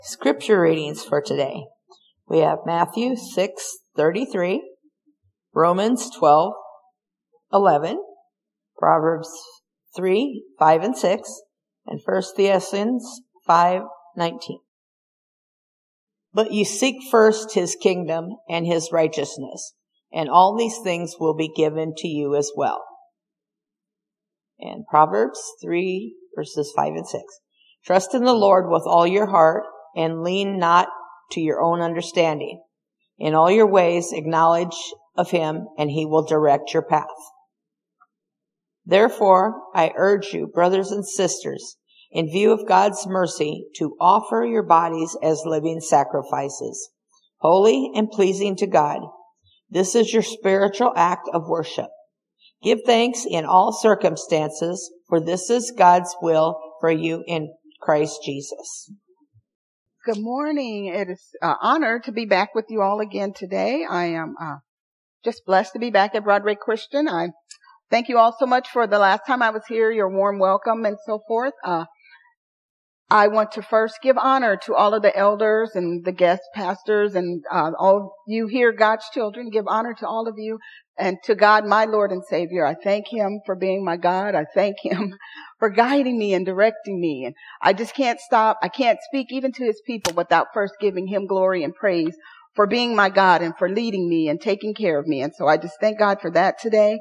Scripture readings for today. We have Matthew 6:33, Romans 12:11, Proverbs 3:5 and 6, and 1 Thessalonians 5:19. But you seek first his kingdom and his righteousness, and all these things will be given to you as well. And Proverbs 3 verses 5 and 6. Trust in the Lord with all your heart, and lean not to your own understanding. In all your ways acknowledge of him, and he will direct your path. Therefore, I urge you, brothers and sisters, in view of God's mercy, to offer your bodies as living sacrifices, holy and pleasing to God. This is your spiritual act of worship. Give thanks in all circumstances, for this is God's will for you in Christ Jesus. Good morning. It is an honor to be back with you all again today. I am just blessed to be back at Broadway Christian. I thank you all so much for the last time I was here, your warm welcome and so forth. I want to first give honor to all of the elders and the guest pastors and all you here, God's children. Give honor to all of you and to God, my Lord and Savior. I thank him for being my God. I thank him for guiding me and directing me. And I just can't stop. I can't speak even to his people without first giving him glory and praise for being my God and for leading me and taking care of me. And so I just thank God for that today.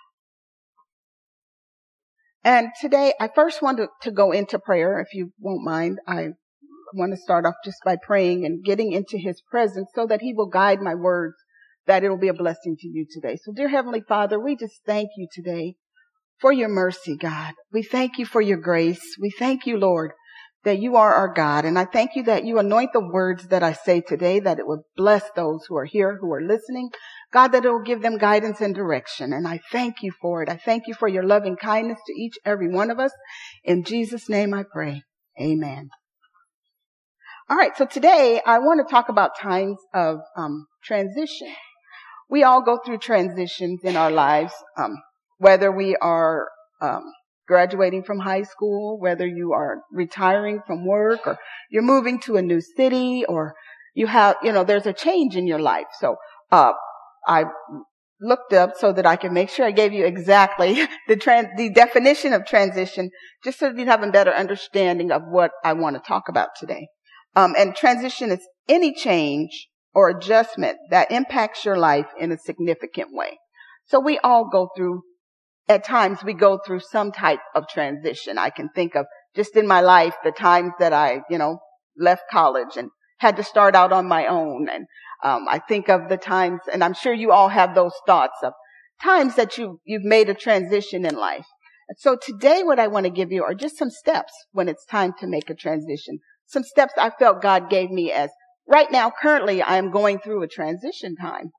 And today, I first want to go into prayer, if you won't mind. I want to start off just by praying and getting into his presence so that he will guide my words, that it will be a blessing to you today. So, dear Heavenly Father, we just thank you today for your mercy, God. We thank you for your grace. We thank you, Lord, that you are our God. And I thank you that you anoint the words that I say today, that it will bless those who are here, who are listening. God, that it will give them guidance and direction. And I thank you for it. I thank you for your loving kindness to each, every one of us. In Jesus' name I pray. Amen. All right. So today I want to talk about times of transition. We all go through transitions in our lives, whether we are graduating from high school, whether you are retiring from work, or you're moving to a new city, or you have, there's a change in your life. So I looked up so that I can make sure I gave you exactly the definition of transition, just so that you'd have a better understanding of what I want to talk about today. And transition is any change or adjustment that impacts your life in a significant way. So we all go through, at times we go through some type of transition. I can think of just in my life, the times that I, left college and had to start out on my own. And I think of the times, and I'm sure you all have those thoughts of times that you've made a transition in life. And so today what I want to give you are just some steps when it's time to make a transition. Some steps I felt God gave me as right now, currently, I am going through a transition time.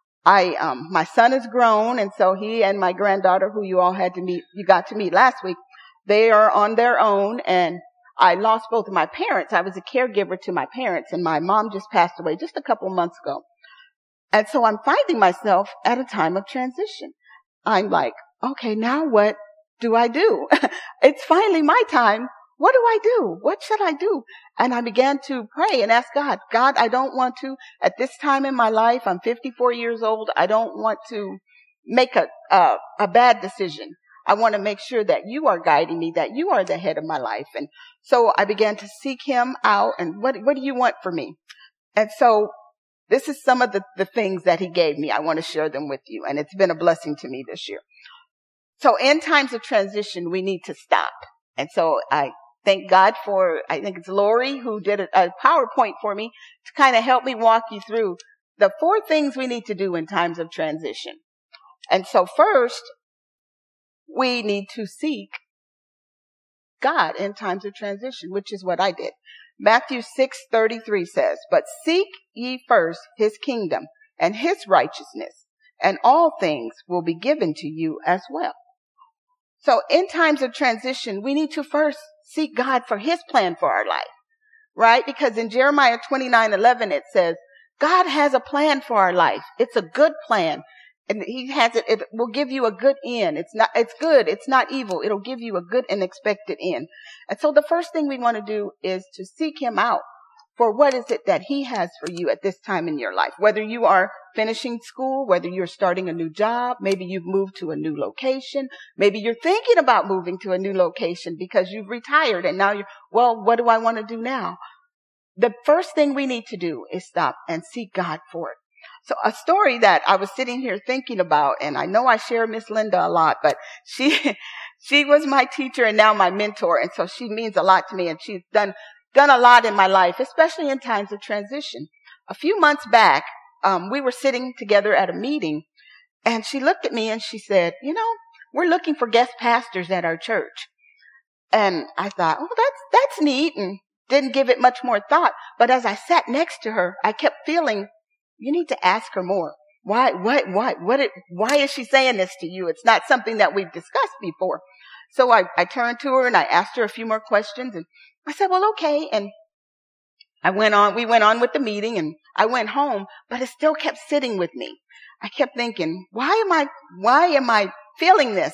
My son is grown, and so he and my granddaughter, who you got to meet last week, they are on their own, and I lost both of my parents. I was a caregiver to my parents, and my mom just passed away just a couple of months ago. And so I'm finding myself at a time of transition. I'm like, okay, now what do I do? It's finally my time. What do I do? What should I do? And I began to pray and ask God, I don't want to, at this time in my life, I'm 54 years old. I don't want to make a bad decision. I want to make sure that you are guiding me, that you are the head of my life. And so I began to seek him out. And what do you want for me? And so this is some of the things that he gave me. I want to share them with you. And it's been a blessing to me this year. So in times of transition, we need to stop. And so I thank God for, I think it's Lori who did a PowerPoint for me to kind of help me walk you through the 4 things we need to do in times of transition. And so first, we need to seek God in times of transition, which is what I did. Matthew 6:33 says, "But seek ye first his kingdom and his righteousness, and all things will be given to you as well." So in times of transition, we need to first seek God for his plan for our life, right? Because in Jeremiah 29:11, it says, God has a plan for our life. It's a good plan. And he has it will give you a good end. It's good. It's not evil. It'll give you a good and expected end. And so the first thing we want to do is to seek him out for what is it that he has for you at this time in your life. Whether you are finishing school, whether you're starting a new job, maybe you've moved to a new location, maybe you're thinking about moving to a new location because you've retired and now well, what do I want to do now? The first thing we need to do is stop and seek God for it. So a story that I was sitting here thinking about, and I know I share Miss Linda a lot, but she was my teacher and now my mentor. And so she means a lot to me, and she's done a lot in my life, especially in times of transition. A few months back, we were sitting together at a meeting, and she looked at me and she said, we're looking for guest pastors at our church. And I thought, oh, that's neat, and didn't give it much more thought. But as I sat next to her, I kept feeling, you need to ask her more. Why is she saying this to you? It's not something that we've discussed before. So I turned to her and I asked her a few more questions, and I said, well, okay. And we went on with the meeting, and I went home, but it still kept sitting with me. I kept thinking, why am I feeling this?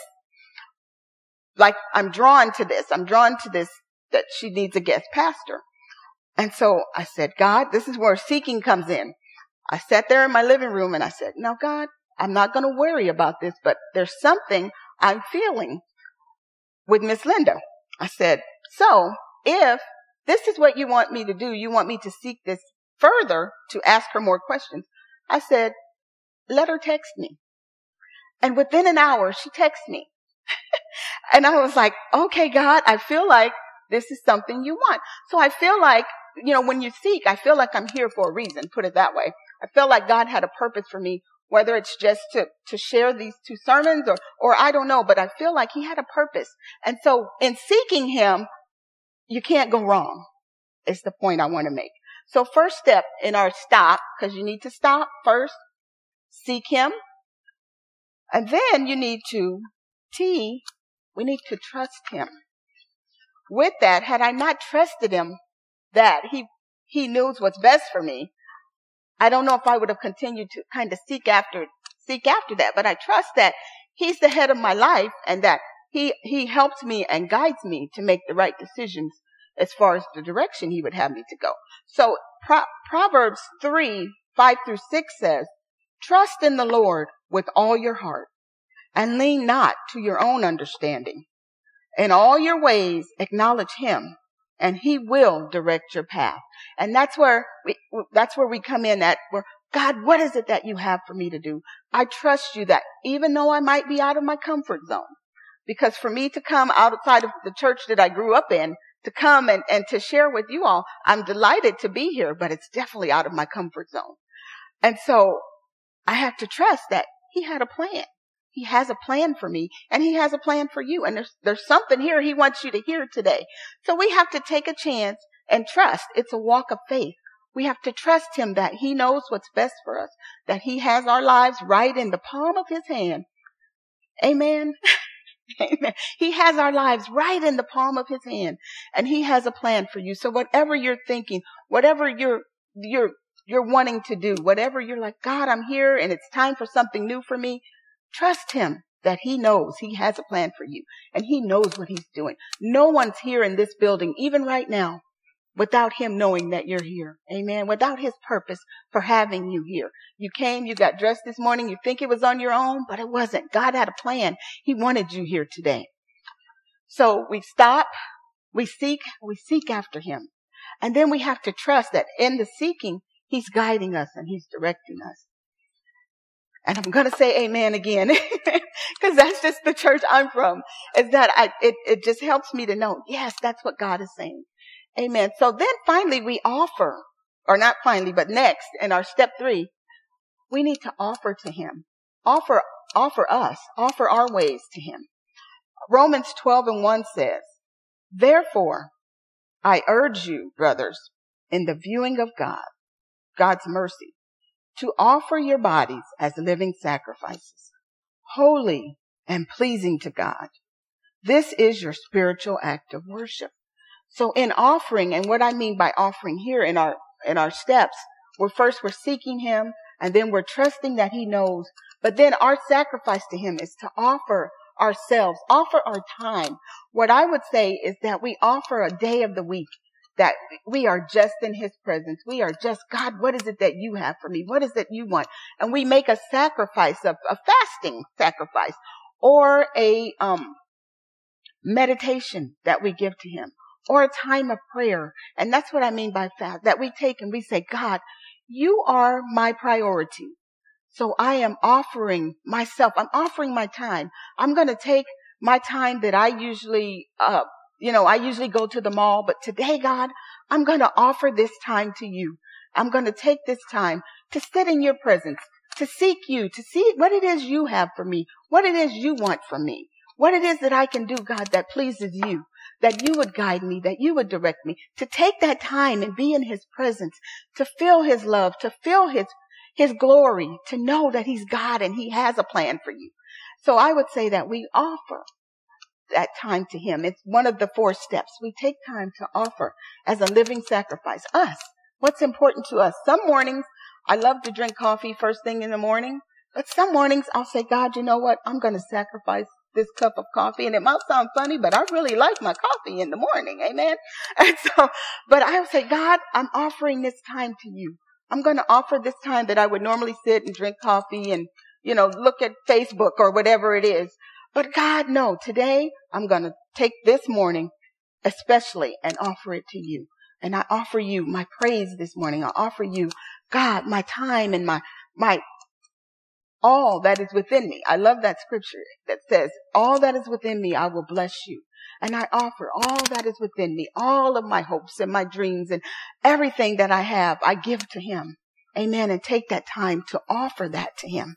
Like I'm drawn to this, that she needs a guest pastor. And so I said, God, this is where seeking comes in. I sat there in my living room and I said, now God, I'm not going to worry about this, but there's something I'm feeling with Miss Linda. I said, so if this is what you want me to do, you want me to seek this further to ask her more questions. I said, let her text me. And within an hour, she texted me. And I was like, okay, God, I feel like this is something you want. So I feel like, when you seek, I feel like I'm here for a reason, put it that way. I feel like God had a purpose for me, whether it's just to share these 2 sermons or I don't know, but I feel like he had a purpose. And so in seeking him, you can't go wrong. It's the point I want to make. So first step in our stop, because you need to stop first, seek him. And then you need to we need to trust him. With that, had I not trusted him that he knows what's best for me, I don't know if I would have continued to kind of seek after that. But I trust that he's the head of my life and that he helps me and guides me to make the right decisions as far as the direction he would have me to go. So Proverbs 3:5-6 says, trust in the Lord with all your heart and lean not to your own understanding. In all your ways, acknowledge him, and he will direct your path. And that's where we come in at, where, God, what is it that you have for me to do? I trust you that even though I might be out of my comfort zone, because for me to come outside of the church that I grew up in, to come and to share with you all, I'm delighted to be here, but it's definitely out of my comfort zone. And so I have to trust that he had a plan. He has a plan for me, and he has a plan for you. And there's something here he wants you to hear today. So we have to take a chance and trust. It's a walk of faith. We have to trust him that he knows what's best for us, that he has our lives right in the palm of his hand. Amen. Amen. He has our lives right in the palm of his hand, and he has a plan for you. So whatever you're thinking, whatever you're wanting to do, whatever you're like, God, I'm here and it's time for something new for me. Trust him that he knows he has a plan for you and he knows what he's doing. No one's here in this building, even right now, without him knowing that you're here. Amen. Without his purpose for having you here. You came, you got dressed this morning. You think it was on your own, but it wasn't. God had a plan. He wanted you here today. So we stop, we seek after him. And then we have to trust that in the seeking, he's guiding us and he's directing us. And I'm going to say amen again, because that's just the church I'm from, is that it just helps me to know, yes, that's what God is saying. Amen. So then finally we offer, or not finally, but next in our step 3, we need to offer to him, offer our ways to him. Romans 12:1 says, therefore, I urge you, brothers, in the viewing of God's mercy, to offer your bodies as living sacrifices, holy and pleasing to God. This is your spiritual act of worship. So in offering, and what I mean by offering here in our steps, we're seeking him, and then we're trusting that he knows. But then our sacrifice to him is to offer ourselves, offer our time. What I would say is that we offer a day of the week that we are just in his presence. We are just, God, what is it that you have for me? What is it you want? And we make a sacrifice, a fasting sacrifice, or a meditation that we give to him, or a time of prayer. And that's what I mean by fast, that we take and we say, God, you are my priority. So I am offering myself. I'm offering my time. I'm going to take my time that I usually, I usually go to the mall, but today, God, I'm going to offer this time to you. I'm going to take this time to sit in your presence, to seek you, to see what it is you have for me, what it is you want from me, what it is that I can do, God, that pleases you, that you would guide me, that you would direct me, to take that time and be in his presence, to feel his love, to feel his glory, to know that he's God and he has a plan for you. So I would say that we offer that time to him. It's one of the 4 steps. We take time to offer as a living sacrifice. Us, what's important to us. Some mornings, I love to drink coffee first thing in the morning, but some mornings I'll say, God, you know what? I'm going to sacrifice this cup of coffee. And it might sound funny, but I really like my coffee in the morning. Amen. And so, but I would say, God, I'm offering this time to you. I'm going to offer this time that I would normally sit and drink coffee and, look at Facebook or whatever it is. But God, no, today I'm going to take this morning especially and offer it to you. And I offer you my praise this morning. I offer you, God, my time and my all that is within me. I love that scripture that says, all that is within me, I will bless you. And I offer all that is within me, all of my hopes and my dreams and everything that I have, I give to him. Amen. And take that time to offer that to him.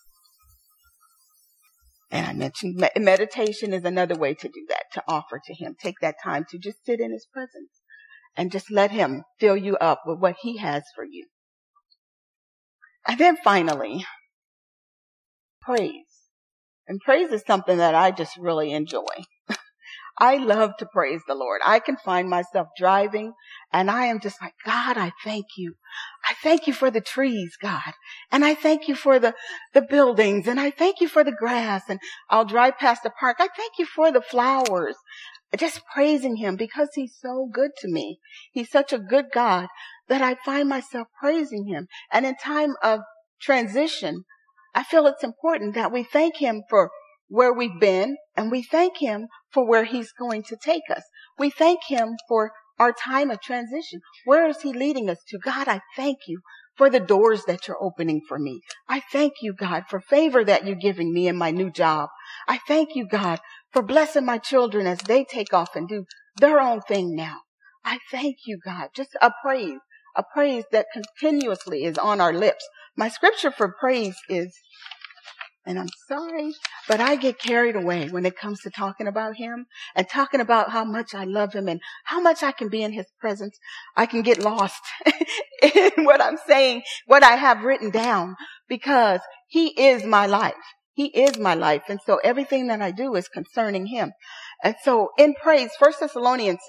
And I mentioned meditation is another way to do that, to offer to him. Take that time to just sit in his presence and just let him fill you up with what he has for you. And then finally, praise. And praise is something that I just really enjoy. I love to praise the Lord. I can find myself driving and I am just like, God, I thank you. I thank you for the trees, God. And I thank you for the buildings. And I thank you for the grass. And I'll drive past the park. I thank you for the flowers. Just praising him because he's so good to me. He's such a good God that I find myself praising him. And in time of transition, I feel it's important that we thank him for where we've been, and we thank him for where he's going to take us. We thank him for our time of transition. Where is he leading us to? God, I thank you for the doors that you're opening for me. I thank you, God, for favor that you're giving me in my new job. I thank you, God, for blessing my children as they take off and do their own thing now. I thank you, God. Just a praise that continuously is on our lips. My scripture for praise is, and I'm sorry, but I get carried away when it comes to talking about him and talking about how much I love him and how much I can be in his presence. I can get lost in what I'm saying, what I have written down, because he is my life. He is my life. And so everything that I do is concerning him. And so in praise, 1 Thessalonians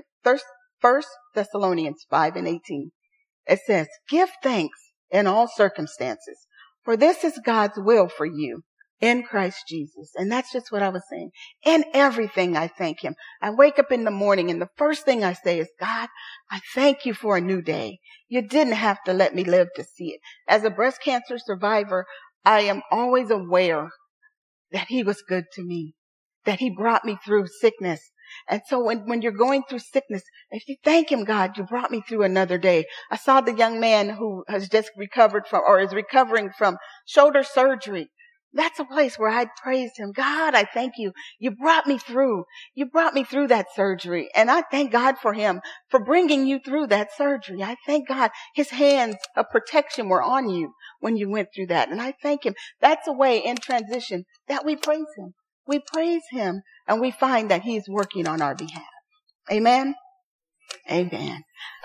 5:18, it says, give thanks in all circumstances, for this is God's will for you in Christ Jesus. And that's just what I was saying. In everything, I thank him. I wake up in the morning and the first thing I say is, God, I thank you for a new day. You didn't have to let me live to see it. As a breast cancer survivor, I am always aware that he was good to me, that he brought me through sickness. And so when you're going through sickness, if you thank him, God, you brought me through another day. I saw the young man who has just recovered from, or is recovering from shoulder surgery. That's a place where I praise him. God, I thank you. You brought me through. You brought me through that surgery. And I thank God for him for bringing you through that surgery. I thank God his hands of protection were on you when you went through that. And I thank him. That's a way in transition that we praise him. We praise him and we find that he's working on our behalf. Amen. Amen.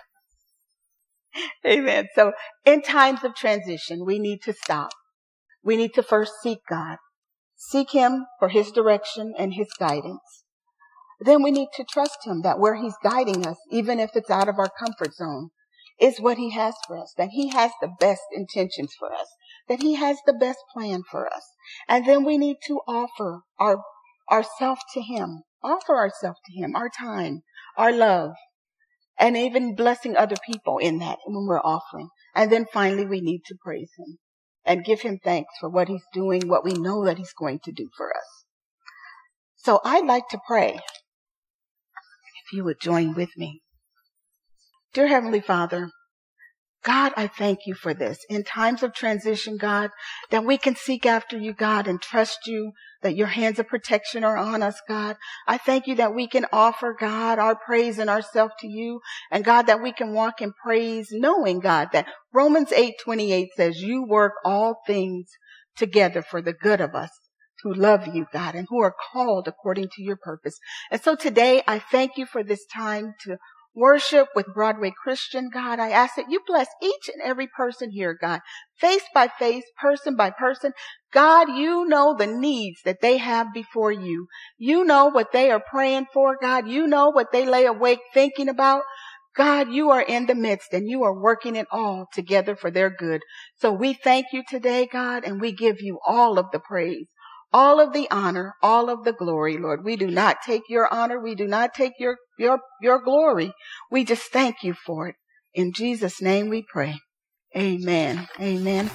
Amen. So in times of transition, we need to stop. We need to first seek God. Seek him for his direction and his guidance. Then we need to trust him that where he's guiding us, even if it's out of our comfort zone, is what he has for us, that he has the best intentions for us, that he has the best plan for us. And then we need to offer ourselves to him, our time, our love, and even blessing other people in that when we're offering. And then finally, we need to praise him and give him thanks for what he's doing, what we know that he's going to do for us. So I'd like to pray, if you would join with me. Dear Heavenly Father, God, I thank you for this. In times of transition, God, that we can seek after you, God, and trust you, that your hands of protection are on us, God. I thank you that we can offer, God, our praise and ourselves to you. And God, that we can walk in praise, knowing, God, that Romans 8:28 says you work all things together for the good of us who love you, God, and who are called according to your purpose. And so today, I thank you for this time to worship with Broadway Christian, God. I ask that you bless each and every person here, God, face by face, person by person. God, you know the needs that they have before you. You know what they are praying for, God. You know what they lay awake thinking about. God, you are in the midst and you are working it all together for their good. So we thank you today, God, and we give you all of the praise, all of the honor, all of the glory, Lord. We do not take your honor. We do not take your glory. We just thank you for it. In Jesus' name we pray. Amen. Amen.